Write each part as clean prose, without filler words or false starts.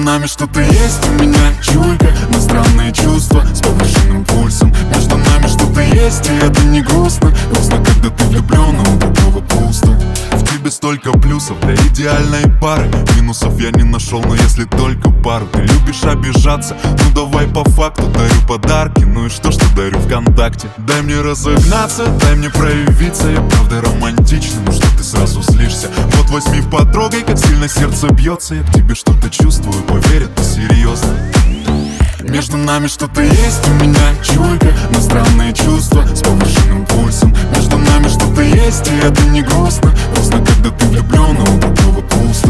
нами что-то есть, у меня чуйка на странные чувства с повышенным пульсом. Между нами что-то есть, и это не грустно. Грустно, когда ты влюблен, а у другого пусто. В тебе столько плюсов для идеальной пары. Минусов я не нашел, но если только пару. Ты любишь обижаться, ну давай по факту. Дарю подарки, ну и что дарю ВКонтакте. Дай мне разогнаться, дай мне проявиться. Я правда романтичный, ну что ты сразу злишься? Вот возьми потрогай, как сильно сердце бьется. Я к тебе что-то чувствую, поверь, это серьезно. Между нами что-то есть, у меня чуйка на странные чувства с повышенным пульсом. Между нами что-то есть, и это не грустно. Грустно, когда ты влюблен, а у другого пусто.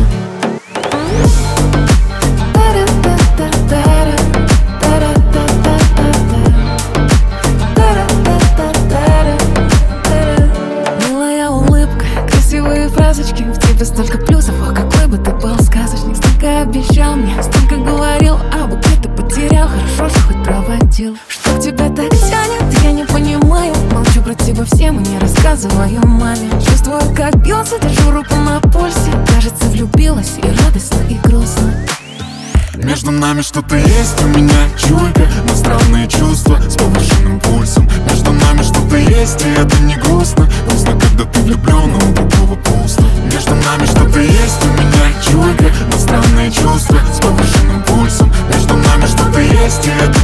Милая улыбка, красивые фразочки. В тебе столько плюсов, о, какой бы ты был сказочник. Столько обещал мне, столько говорил, а букет потерял. Хорошо, что хоть проводил. Что к тебе так тянет, я не понимаю. Молчу про тебя всем и не рассказываю маме. Чувствую, как бьется, держу руку на пульсе. Кажется, влюбилась и радостно, и грустно. Между нами что-то есть, у меня чуйка на странные чувства с повышенным пульсом. Между нами что-то есть, и это не грустно. Грустно, когда ты влюблен, а у другого пусто. Между нами что-то есть, у меня чуйка на странные чувства с повышенным пульсом. Между нами что-то есть, и это